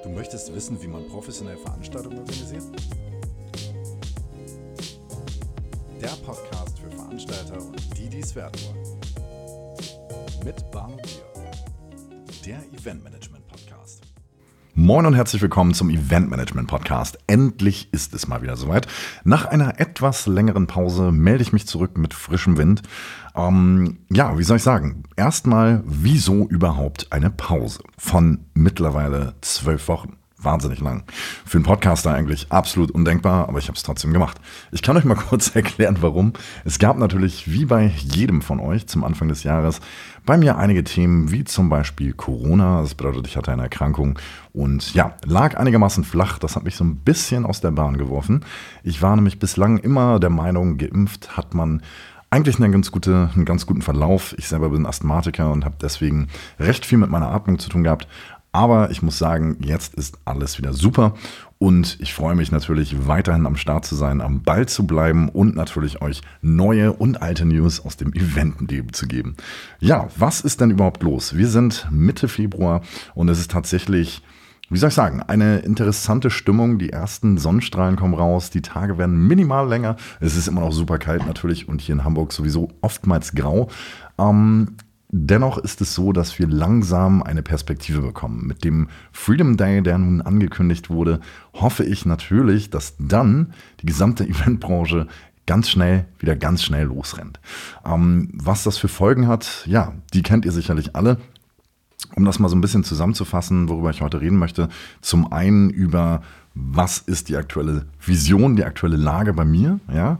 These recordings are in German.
Du möchtest wissen, wie man professionell Veranstaltungen organisiert? Der Podcast für Veranstalter und die es werden wollen. Mit Barno Bier, der Eventmanagement-Podcast. Moin und herzlich willkommen zum Eventmanagement-Podcast. Endlich ist es mal wieder soweit. Nach einer etwas längeren Pause melde ich mich zurück mit frischem Wind. Wie soll ich sagen? Erstmal, wieso überhaupt eine Pause von mittlerweile 12 Wochen? Wahnsinnig lang. Für einen Podcaster eigentlich absolut undenkbar, aber ich habe es trotzdem gemacht. Ich kann euch mal kurz erklären, warum. Es gab natürlich, wie bei jedem von euch zum Anfang des Jahres, bei mir einige Themen, wie zum Beispiel Corona. Das bedeutet, ich hatte eine Erkrankung und lag einigermaßen flach. Das hat mich so ein bisschen aus der Bahn geworfen. Ich war nämlich bislang immer der Meinung, geimpft hat man eigentlich einen ganz guten Verlauf. Ich selber bin Asthmatiker und habe deswegen recht viel mit meiner Atmung zu tun gehabt. Aber ich muss sagen, jetzt ist alles wieder super und ich freue mich natürlich weiterhin am Start zu sein, am Ball zu bleiben und natürlich euch neue und alte News aus dem Eventleben zu geben. Ja, was ist denn überhaupt los? Wir sind Mitte Februar und es ist tatsächlich, eine interessante Stimmung. Die ersten Sonnenstrahlen kommen raus, die Tage werden minimal länger. Es ist immer noch super kalt natürlich und hier in Hamburg sowieso oftmals grau. Dennoch ist es so, dass wir langsam eine Perspektive bekommen. Mit dem Freedom Day, der nun angekündigt wurde, hoffe ich natürlich, dass dann die gesamte Eventbranche ganz schnell losrennt. Was das für Folgen hat, die kennt ihr sicherlich alle. Um das mal so ein bisschen zusammenzufassen, worüber ich heute reden möchte. Zum einen über, was ist die aktuelle Vision, die aktuelle Lage bei mir? Ja?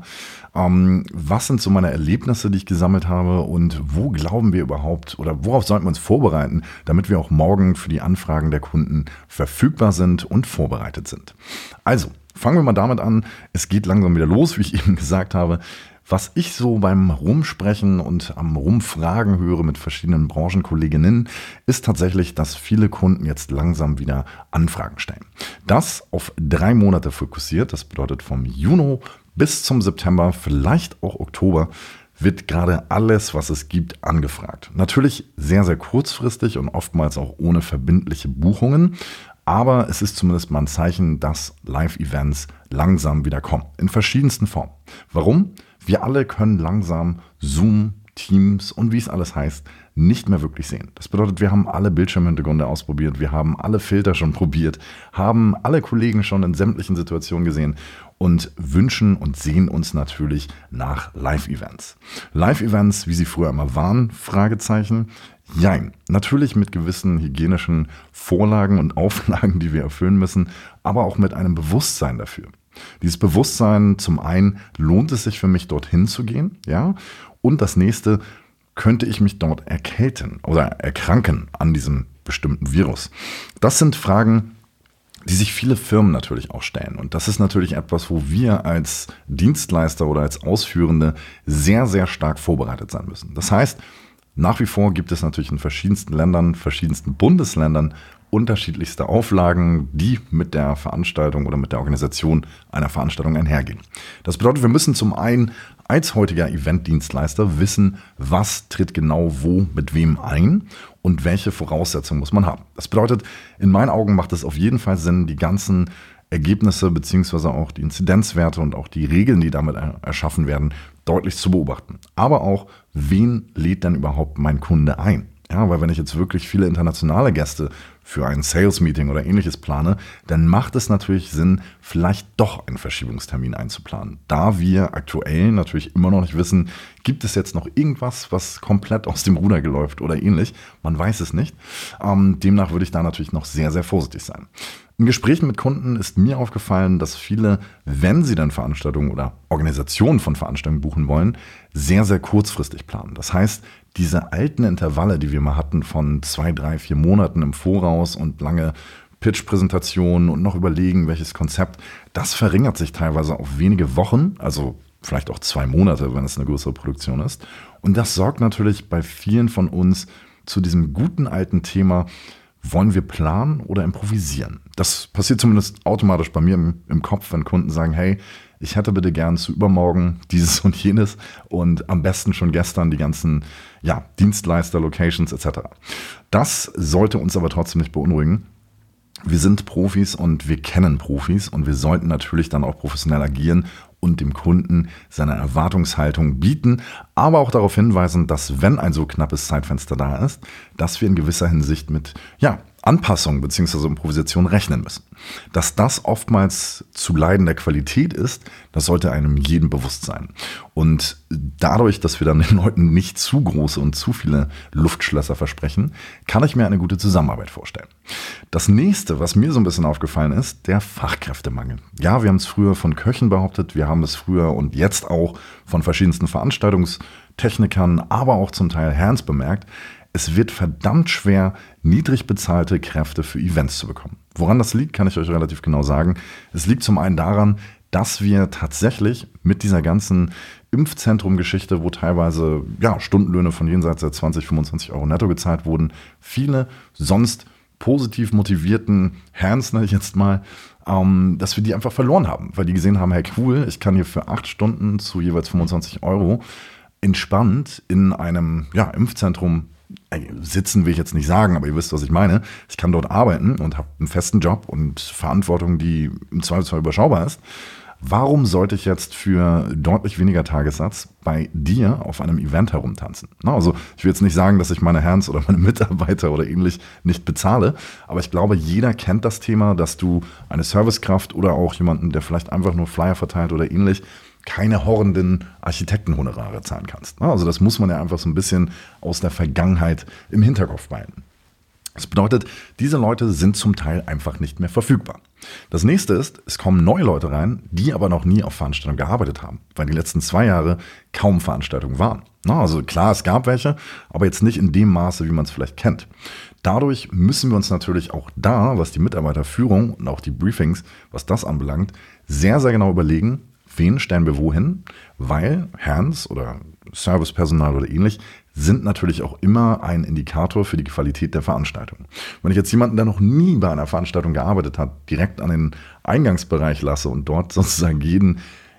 Was sind so meine Erlebnisse, die ich gesammelt habe und wo glauben wir überhaupt oder worauf sollten wir uns vorbereiten, damit wir auch morgen für die Anfragen der Kunden verfügbar sind und vorbereitet sind. Also, fangen wir mal damit an. Es geht langsam wieder los, wie ich eben gesagt habe. Was ich so beim Rumsprechen und am Rumfragen höre mit verschiedenen Branchenkolleginnen, ist tatsächlich, dass viele Kunden jetzt langsam wieder Anfragen stellen. Das auf 3 Monate fokussiert, das bedeutet vom Juni bis zum September, vielleicht auch Oktober, wird gerade alles, was es gibt, angefragt. Natürlich sehr, sehr kurzfristig und oftmals auch ohne verbindliche Buchungen. Aber es ist zumindest mal ein Zeichen, dass Live-Events langsam wieder kommen. In verschiedensten Formen. Warum? Wir alle können langsam Zoom, Teams und wie es alles heißt, nicht mehr wirklich sehen. Das bedeutet, wir haben alle Bildschirmhintergründe ausprobiert, wir haben alle Filter schon probiert, haben alle Kollegen schon in sämtlichen Situationen gesehen und wünschen und sehen uns natürlich nach Live-Events. Live-Events, wie sie früher immer waren, Fragezeichen. Jein, natürlich mit gewissen hygienischen Vorlagen und Auflagen, die wir erfüllen müssen, aber auch mit einem Bewusstsein dafür. Dieses Bewusstsein, zum einen, lohnt es sich für mich, dorthin zu gehen, ja? Und das nächste, könnte ich mich dort erkälten oder erkranken an diesem bestimmten Virus? Das sind Fragen, die sich viele Firmen natürlich auch stellen. Und das ist natürlich etwas, wo wir als Dienstleister oder als Ausführende sehr, sehr stark vorbereitet sein müssen. Das heißt, nach wie vor gibt es natürlich in verschiedensten Ländern, verschiedensten Bundesländern unterschiedlichste Auflagen, die mit der Veranstaltung oder mit der Organisation einer Veranstaltung einhergehen. Das bedeutet, wir müssen zum einen als heutiger Eventdienstleister wissen, was tritt genau wo mit wem ein und welche Voraussetzungen muss man haben. Das bedeutet, in meinen Augen macht es auf jeden Fall Sinn, die ganzen Ergebnisse beziehungsweise auch die Inzidenzwerte und auch die Regeln, die damit erschaffen werden, deutlich zu beobachten. Aber auch, wen lädt denn überhaupt mein Kunde ein? Ja, weil wenn ich jetzt wirklich viele internationale Gäste für ein Sales-Meeting oder ähnliches plane, dann macht es natürlich Sinn, vielleicht doch einen Verschiebungstermin einzuplanen. Da wir aktuell natürlich immer noch nicht wissen, gibt es jetzt noch irgendwas, was komplett aus dem Ruder geläuft oder ähnlich. Man weiß es nicht. Demnach würde ich da natürlich noch sehr, sehr vorsichtig sein. In Gesprächen mit Kunden ist mir aufgefallen, dass viele, wenn sie dann Veranstaltungen oder Organisationen von Veranstaltungen buchen wollen, sehr, sehr kurzfristig planen. Das heißt, diese alten Intervalle, die wir mal hatten von 2, 3, 4 Monaten im Voraus und lange Pitch-Präsentationen und noch überlegen, welches Konzept, das verringert sich teilweise auf wenige Wochen, also vielleicht auch 2 Monate, wenn es eine größere Produktion ist. Und das sorgt natürlich bei vielen von uns zu diesem guten alten Thema, wollen wir planen oder improvisieren? Das passiert zumindest automatisch bei mir im Kopf, wenn Kunden sagen, hey, ich hätte bitte gern zu übermorgen dieses und jenes und am besten schon gestern die ganzen Dienstleister, Locations etc. Das sollte uns aber trotzdem nicht beunruhigen. Wir sind Profis und wir kennen Profis und wir sollten natürlich dann auch professionell agieren und dem Kunden seine Erwartungshaltung bieten, aber auch darauf hinweisen, dass wenn ein so knappes Zeitfenster da ist, dass wir in gewisser Hinsicht mit Anpassungen bzw. Improvisation rechnen müssen. Dass das oftmals zu Leiden der Qualität ist, das sollte einem jedem bewusst sein. Und dadurch, dass wir dann den Leuten nicht zu große und zu viele Luftschlösser versprechen, kann ich mir eine gute Zusammenarbeit vorstellen. Das nächste, was mir so ein bisschen aufgefallen ist, der Fachkräftemangel. Ja, wir haben es früher von Köchen behauptet, wir haben es früher und jetzt auch von verschiedensten Veranstaltungstechnikern, aber auch zum Teil Herrens bemerkt. Es wird verdammt schwer, niedrig bezahlte Kräfte für Events zu bekommen. Woran das liegt, kann ich euch relativ genau sagen. Es liegt zum einen daran, dass wir tatsächlich mit dieser ganzen Impfzentrum-Geschichte, wo teilweise Stundenlöhne von jenseits der 20, 25 Euro netto gezahlt wurden, viele sonst positiv motivierten Herrens, nenne ich jetzt mal, dass wir die einfach verloren haben, weil die gesehen haben, hey cool, ich kann hier für 8 Stunden zu jeweils 25 Euro entspannt in einem Impfzentrum sitzen, will ich jetzt nicht sagen, aber ihr wisst, was ich meine. Ich kann dort arbeiten und habe einen festen Job und Verantwortung, die im Zweifelsfall überschaubar ist. Warum sollte ich jetzt für deutlich weniger Tagessatz bei dir auf einem Event herumtanzen? Also ich will jetzt nicht sagen, dass ich meine Herrens oder meine Mitarbeiter oder ähnlich nicht bezahle, aber ich glaube, jeder kennt das Thema, dass du eine Servicekraft oder auch jemanden, der vielleicht einfach nur Flyer verteilt oder ähnlich, keine horrenden Architektenhonorare zahlen kannst. Also das muss man ja einfach so ein bisschen aus der Vergangenheit im Hinterkopf behalten. Das bedeutet, diese Leute sind zum Teil einfach nicht mehr verfügbar. Das nächste ist, es kommen neue Leute rein, die aber noch nie auf Veranstaltungen gearbeitet haben, weil die letzten 2 Jahre kaum Veranstaltungen waren. Also klar, es gab welche, aber jetzt nicht in dem Maße, wie man es vielleicht kennt. Dadurch müssen wir uns natürlich auch da, was die Mitarbeiterführung und auch die Briefings, was das anbelangt, sehr, sehr genau überlegen, wen stellen wir wohin, weil Herrens oder Servicepersonal oder ähnlich sind natürlich auch immer ein Indikator für die Qualität der Veranstaltung. Wenn ich jetzt jemanden, der noch nie bei einer Veranstaltung gearbeitet hat, direkt an den Eingangsbereich lasse und dort sozusagen jeden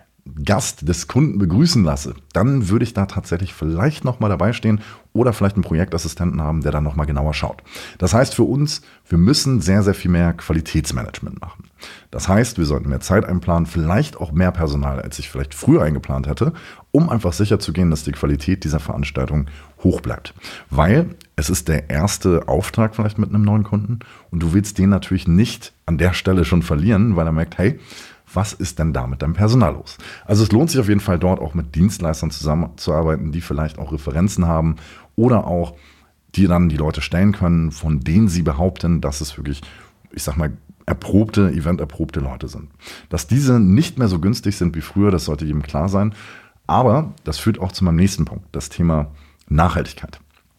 Gast des Kunden begrüßen lasse, dann würde ich da tatsächlich vielleicht nochmal dabei stehen oder vielleicht einen Projektassistenten haben, der dann nochmal genauer schaut. Das heißt für uns, wir müssen sehr, sehr viel mehr Qualitätsmanagement machen. Das heißt, wir sollten mehr Zeit einplanen, vielleicht auch mehr Personal, als ich vielleicht früher eingeplant hätte, um einfach sicherzugehen, dass die Qualität dieser Veranstaltung hoch bleibt. Weil es ist der erste Auftrag vielleicht mit einem neuen Kunden und du willst den natürlich nicht an der Stelle schon verlieren, weil er merkt, hey, was ist denn da mit deinem Personal los? Also es lohnt sich auf jeden Fall dort auch mit Dienstleistern zusammenzuarbeiten, die vielleicht auch Referenzen haben oder auch die dann die Leute stellen können, von denen sie behaupten, dass es wirklich, ich sag mal, eventerprobte Leute sind. Dass diese nicht mehr so günstig sind wie früher, das sollte jedem klar sein. Aber das führt auch zu meinem nächsten Punkt, das Thema Nachhaltigkeit.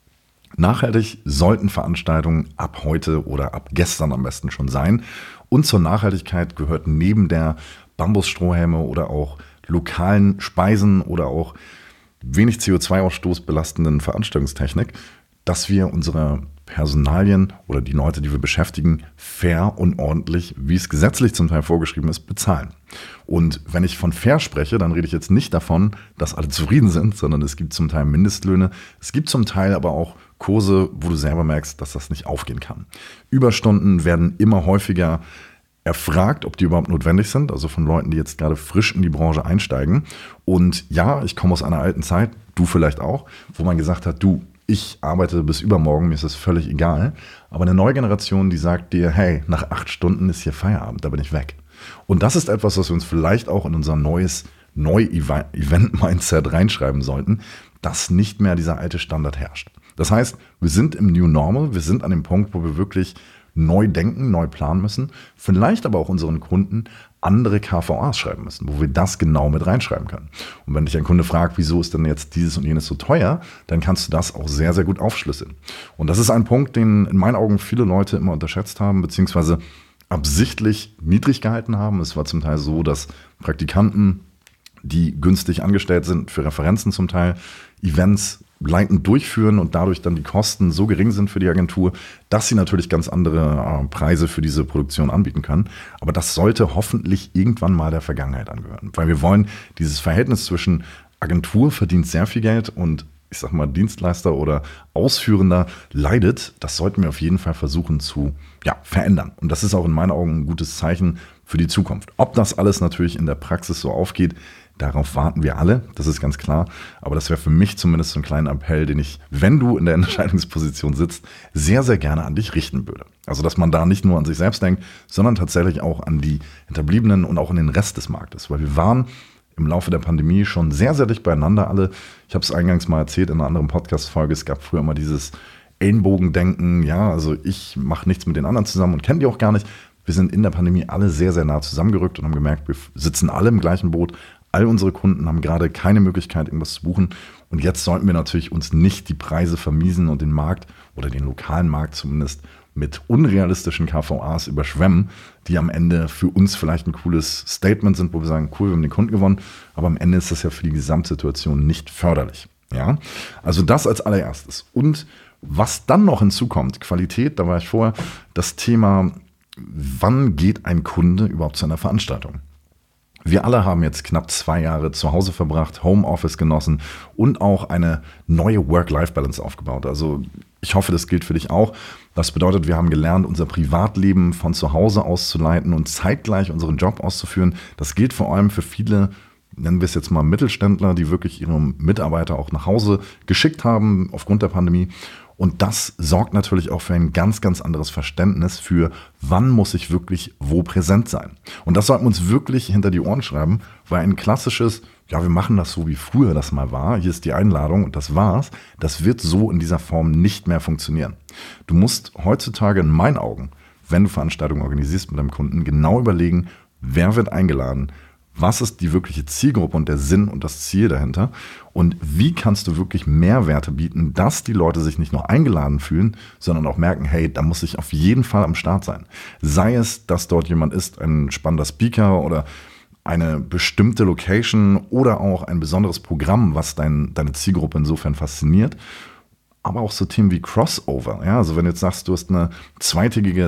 Nachhaltig sollten Veranstaltungen ab heute oder ab gestern am besten schon sein. Und zur Nachhaltigkeit gehört neben der Bambusstrohhelme oder auch lokalen Speisen oder auch wenig CO2-Ausstoß belastenden Veranstaltungstechnik, dass wir unsere Personalien oder die Leute, die wir beschäftigen, fair und ordentlich, wie es gesetzlich zum Teil vorgeschrieben ist, bezahlen. Und wenn ich von fair spreche, dann rede ich jetzt nicht davon, dass alle zufrieden sind, sondern es gibt zum Teil Mindestlöhne, es gibt zum Teil aber auch Kurse, wo du selber merkst, dass das nicht aufgehen kann. Überstunden werden immer häufiger erfragt, ob die überhaupt notwendig sind, also von Leuten, die jetzt gerade frisch in die Branche einsteigen. Und ja, ich komme aus einer alten Zeit, du vielleicht auch, wo man gesagt hat, ich arbeite bis übermorgen, mir ist das völlig egal. Aber eine neue Generation, die sagt dir, hey, nach 8 Stunden ist hier Feierabend, da bin ich weg. Und das ist etwas, was wir uns vielleicht auch in unser neues Event-Mindset reinschreiben sollten, dass nicht mehr dieser alte Standard herrscht. Das heißt, wir sind im New Normal, wir sind an dem Punkt, wo wir wirklich neu denken, neu planen müssen, vielleicht aber auch unseren Kunden andere KVAs schreiben müssen, wo wir das genau mit reinschreiben können. Und wenn dich ein Kunde fragt, wieso ist denn jetzt dieses und jenes so teuer, dann kannst du das auch sehr, sehr gut aufschlüsseln. Und das ist ein Punkt, den in meinen Augen viele Leute immer unterschätzt haben, beziehungsweise absichtlich niedrig gehalten haben. Es war zum Teil so, dass Praktikanten, die günstig angestellt sind für Referenzen zum Teil, Events leitend durchführen und dadurch dann die Kosten so gering sind für die Agentur, dass sie natürlich ganz andere Preise für diese Produktion anbieten können. Aber das sollte hoffentlich irgendwann mal der Vergangenheit angehören, weil wir wollen dieses Verhältnis zwischen Agentur verdient sehr viel Geld und ich sag mal, Dienstleister oder Ausführender leidet, das sollten wir auf jeden Fall versuchen zu verändern. Und das ist auch in meinen Augen ein gutes Zeichen für die Zukunft. Ob das alles natürlich in der Praxis so aufgeht, darauf warten wir alle, das ist ganz klar. Aber das wäre für mich zumindest so ein kleiner Appell, den ich, wenn du in der Entscheidungsposition sitzt, sehr, sehr gerne an dich richten würde. Also, dass man da nicht nur an sich selbst denkt, sondern tatsächlich auch an die Hinterbliebenen und auch an den Rest des Marktes. Weil wir waren im Laufe der Pandemie schon sehr, sehr dicht beieinander alle. Ich habe es eingangs mal erzählt in einer anderen Podcast-Folge. Es gab früher immer dieses Ellenbogendenken. Ja, also ich mache nichts mit den anderen zusammen und kenne die auch gar nicht. Wir sind in der Pandemie alle sehr, sehr nah zusammengerückt und haben gemerkt, wir sitzen alle im gleichen Boot. All unsere Kunden haben gerade keine Möglichkeit, irgendwas zu buchen. Und jetzt sollten wir natürlich uns nicht die Preise vermiesen und den Markt oder den lokalen Markt zumindest mit unrealistischen KVAs überschwemmen, die am Ende für uns vielleicht ein cooles Statement sind, wo wir sagen, cool, wir haben den Kunden gewonnen, aber am Ende ist das ja für die Gesamtsituation nicht förderlich. Ja? Also das als allererstes. Und was dann noch hinzukommt, Qualität, da war ich vorher, das Thema, wann geht ein Kunde überhaupt zu einer Veranstaltung? Wir alle haben jetzt knapp 2 Jahre zu Hause verbracht, Homeoffice genossen und auch eine neue Work-Life-Balance aufgebaut. Also ich hoffe, das gilt für dich auch. Das bedeutet, wir haben gelernt, unser Privatleben von zu Hause auszuleiten und zeitgleich unseren Job auszuführen. Das gilt vor allem für viele, nennen wir es jetzt mal Mittelständler, die wirklich ihre Mitarbeiter auch nach Hause geschickt haben aufgrund der Pandemie. Und das sorgt natürlich auch für ein ganz, ganz anderes Verständnis für, wann muss ich wirklich wo präsent sein. Und das sollten wir uns wirklich hinter die Ohren schreiben, weil ein klassisches, wir machen das so, wie früher das mal war, hier ist die Einladung und das war's, das wird so in dieser Form nicht mehr funktionieren. Du musst heutzutage in meinen Augen, wenn du Veranstaltungen organisierst mit deinem Kunden, genau überlegen, wer wird eingeladen, was ist die wirkliche Zielgruppe und der Sinn und das Ziel dahinter? Und wie kannst du wirklich Mehrwerte bieten, dass die Leute sich nicht nur eingeladen fühlen, sondern auch merken, hey, da muss ich auf jeden Fall am Start sein. Sei es, dass dort jemand ist, ein spannender Speaker oder eine bestimmte Location oder auch ein besonderes Programm, was deine Zielgruppe insofern fasziniert. Aber auch so Themen wie Crossover. Ja, also wenn du jetzt sagst, du hast eine zweitägige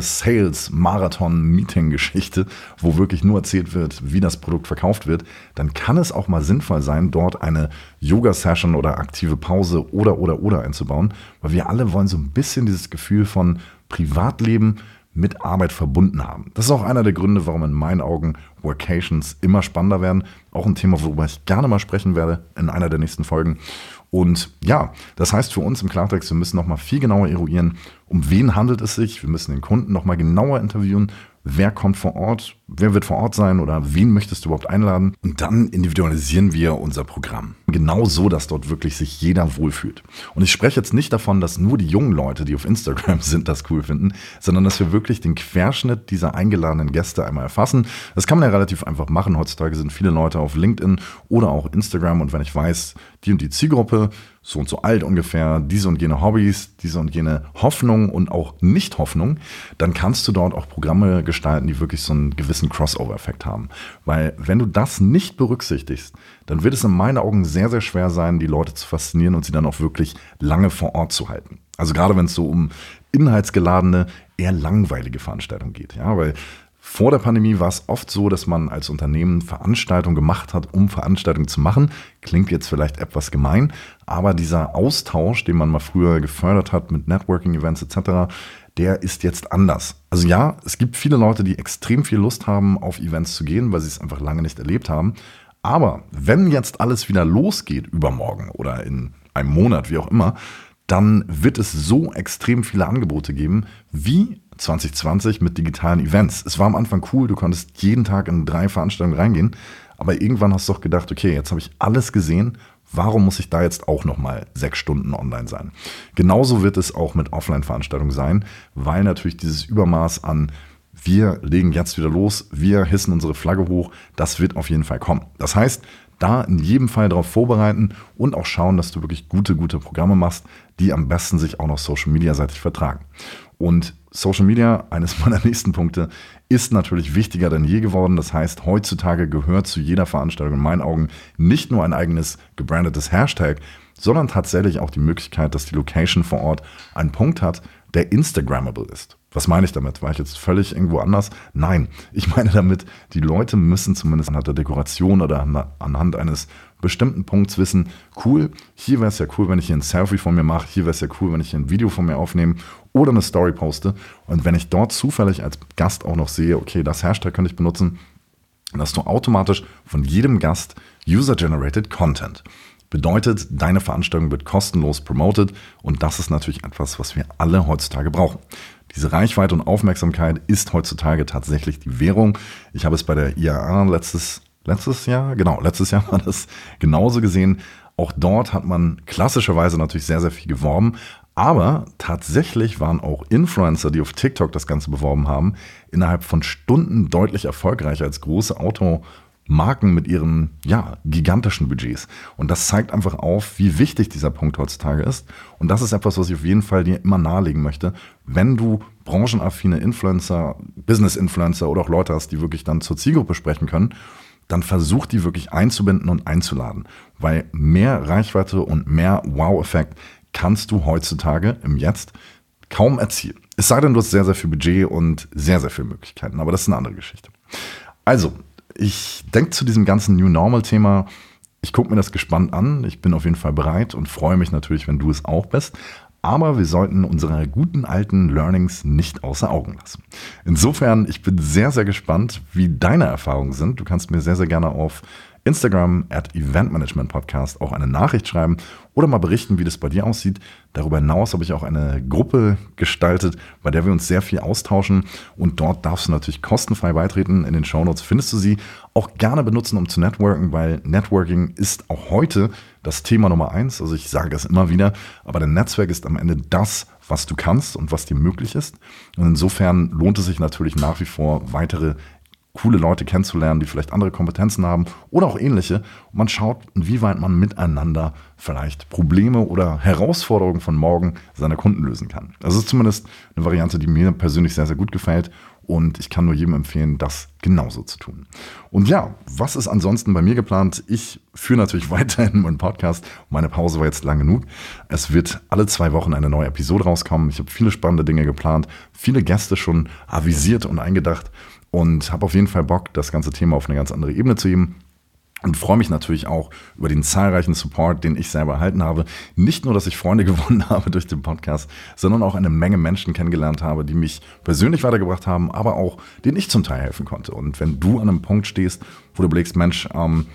Sales-Marathon-Meeting-Geschichte, wo wirklich nur erzählt wird, wie das Produkt verkauft wird, dann kann es auch mal sinnvoll sein, dort eine Yoga-Session oder aktive Pause oder einzubauen, weil wir alle wollen so ein bisschen dieses Gefühl von Privatleben mit Arbeit verbunden haben. Das ist auch einer der Gründe, warum in meinen Augen Workations immer spannender werden. Auch ein Thema, worüber ich gerne mal sprechen werde in einer der nächsten Folgen. Und ja, das heißt für uns im Klartext, wir müssen nochmal viel genauer eruieren, um wen handelt es sich. Wir müssen den Kunden nochmal genauer interviewen. Wer kommt vor Ort? Wer wird vor Ort sein oder wen möchtest du überhaupt einladen? Und dann individualisieren wir unser Programm. Genau so, dass dort wirklich sich jeder wohlfühlt. Und ich spreche jetzt nicht davon, dass nur die jungen Leute, die auf Instagram sind, das cool finden, sondern dass wir wirklich den Querschnitt dieser eingeladenen Gäste einmal erfassen. Das kann man ja relativ einfach machen. Heutzutage sind viele Leute auf LinkedIn oder auch Instagram. Und wenn ich weiß, die und die Zielgruppe, so und so alt ungefähr, diese und jene Hobbys, diese und jene Hoffnung und auch Nicht-Hoffnung, dann kannst du dort auch Programme gestalten, die wirklich so einen gewissen Crossover-Effekt haben. Weil wenn du das nicht berücksichtigst, dann wird es in meinen Augen sehr, sehr schwer sein, die Leute zu faszinieren und sie dann auch wirklich lange vor Ort zu halten. Also gerade wenn es so um inhaltsgeladene, eher langweilige Veranstaltungen geht. Ja, weil vor der Pandemie war es oft so, dass man als Unternehmen Veranstaltungen gemacht hat, um Veranstaltungen zu machen. Klingt jetzt vielleicht etwas gemein, aber dieser Austausch, den man mal früher gefördert hat mit Networking-Events etc., der ist jetzt anders. Also ja, es gibt viele Leute, die extrem viel Lust haben, auf Events zu gehen, weil sie es einfach lange nicht erlebt haben. Aber wenn jetzt alles wieder losgeht, übermorgen oder in einem Monat, wie auch immer, dann wird es so extrem viele Angebote geben, wie 2020 mit digitalen Events. Es war am Anfang cool, du konntest jeden Tag in 3 Veranstaltungen reingehen, aber irgendwann hast du doch gedacht, okay, jetzt habe ich alles gesehen, warum muss ich da jetzt auch nochmal 6 Stunden online sein? Genauso wird es auch mit Offline-Veranstaltungen sein, weil natürlich dieses Übermaß an wir legen jetzt wieder los, wir hissen unsere Flagge hoch, das wird auf jeden Fall kommen. Das heißt, da in jedem Fall darauf vorbereiten und auch schauen, dass du wirklich gute Programme machst, die am besten sich auch noch Social-Media-seitig vertragen. Und Social Media, eines meiner nächsten Punkte, ist natürlich wichtiger denn je geworden. Das heißt, heutzutage gehört zu jeder Veranstaltung in meinen Augen nicht nur ein eigenes gebrandetes Hashtag, sondern tatsächlich auch die Möglichkeit, dass die Location vor Ort einen Punkt hat, der Instagrammable ist. Was meine ich damit? War ich jetzt völlig irgendwo anders? Nein, ich meine damit, die Leute müssen zumindest anhand der Dekoration oder anhand eines bestimmten Punkts wissen, cool, hier wäre es ja cool, wenn ich hier ein Selfie von mir mache, hier wäre es ja cool, wenn ich hier ein Video von mir aufnehme oder eine Story poste. Und wenn ich dort zufällig als Gast auch noch sehe, okay, das Hashtag könnte ich benutzen, dann hast du automatisch von jedem Gast User-Generated Content. Bedeutet, deine Veranstaltung wird kostenlos promoted und das ist natürlich etwas, was wir alle heutzutage brauchen. Diese Reichweite und Aufmerksamkeit ist heutzutage tatsächlich die Währung. Ich habe es bei der IAA letztes Jahr war das genauso gesehen. Auch dort hat man klassischerweise natürlich sehr, sehr viel geworben. Aber tatsächlich waren auch Influencer, die auf TikTok das Ganze beworben haben, innerhalb von Stunden deutlich erfolgreicher als große Automarken mit ihren gigantischen Budgets. Und das zeigt einfach auf, wie wichtig dieser Punkt heutzutage ist. Und das ist etwas, was ich auf jeden Fall dir immer nahelegen möchte. Wenn du branchenaffine Influencer, Business-Influencer oder auch Leute hast, die wirklich dann zur Zielgruppe sprechen können, dann versuch die wirklich einzubinden und einzuladen. Weil mehr Reichweite und mehr Wow-Effekt kannst du heutzutage im Jetzt kaum erzielen. Es sei denn, du hast sehr, sehr viel Budget und sehr, sehr viele Möglichkeiten. Aber das ist eine andere Geschichte. Also, ich denke zu diesem ganzen New Normal-Thema, ich gucke mir das gespannt an. Ich bin auf jeden Fall bereit und freue mich natürlich, wenn du es auch bist. Aber wir sollten unsere guten alten Learnings nicht außer Augen lassen. Insofern, ich bin sehr, sehr gespannt, wie deine Erfahrungen sind. Du kannst mir sehr, sehr gerne auf Instagram @eventmanagementpodcast auch eine Nachricht schreiben oder mal berichten, wie das bei dir aussieht. Darüber hinaus habe ich auch eine Gruppe gestaltet, bei der wir uns sehr viel austauschen und dort darfst du natürlich kostenfrei beitreten. In den Shownotes findest du sie. Auch gerne benutzen, um zu networken, weil Networking ist auch heute das Thema Nummer 1. Also ich sage es immer wieder, aber dein Netzwerk ist am Ende das, was du kannst und was dir möglich ist. Und insofern lohnt es sich natürlich nach wie vor, weitere coole Leute kennenzulernen, die vielleicht andere Kompetenzen haben oder auch ähnliche. Und man schaut, inwieweit man miteinander vielleicht Probleme oder Herausforderungen von morgen seiner Kunden lösen kann. Das ist zumindest eine Variante, die mir persönlich sehr, sehr gut gefällt. Und ich kann nur jedem empfehlen, das genauso zu tun. Und ja, was ist ansonsten bei mir geplant? Ich führe natürlich weiterhin meinen Podcast. Meine Pause war jetzt lang genug. Es wird alle 2 Wochen eine neue Episode rauskommen. Ich habe viele spannende Dinge geplant, viele Gäste schon avisiert und eingedacht und habe auf jeden Fall Bock, das ganze Thema auf eine ganz andere Ebene zu heben. Und freue mich natürlich auch über den zahlreichen Support, den ich selber erhalten habe. Nicht nur, dass ich Freunde gewonnen habe durch den Podcast, sondern auch eine Menge Menschen kennengelernt habe, die mich persönlich weitergebracht haben, aber auch denen ich zum Teil helfen konnte. Und wenn du an einem Punkt stehst, wo du überlegst, Mensch,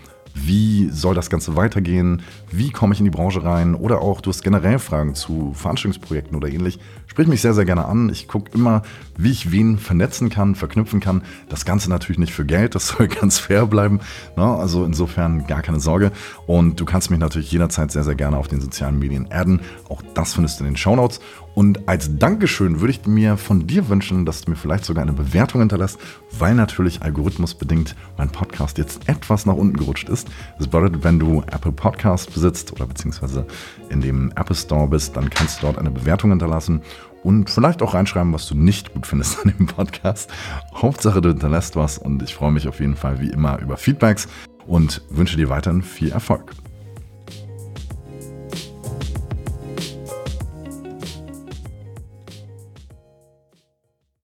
wie soll das Ganze weitergehen? Wie komme ich in die Branche rein? Oder auch, du hast generell Fragen zu Veranstaltungsprojekten oder ähnlich. Sprich mich sehr, sehr gerne an. Ich gucke immer, wie ich wen vernetzen kann, verknüpfen kann. Das Ganze natürlich nicht für Geld, das soll ganz fair bleiben. Also insofern gar keine Sorge. Und du kannst mich natürlich jederzeit sehr, sehr gerne auf den sozialen Medien adden. Auch das findest du in den Shownotes. Und als Dankeschön würde ich mir von dir wünschen, dass du mir vielleicht sogar eine Bewertung hinterlässt, weil natürlich algorithmusbedingt mein Podcast jetzt etwas nach unten gerutscht ist. Das bedeutet, wenn du Apple Podcast besitzt oder beziehungsweise in dem Apple Store bist, dann kannst du dort eine Bewertung hinterlassen und vielleicht auch reinschreiben, was du nicht gut findest an dem Podcast. Hauptsache, du hinterlässt was und ich freue mich auf jeden Fall wie immer über Feedbacks und wünsche dir weiterhin viel Erfolg.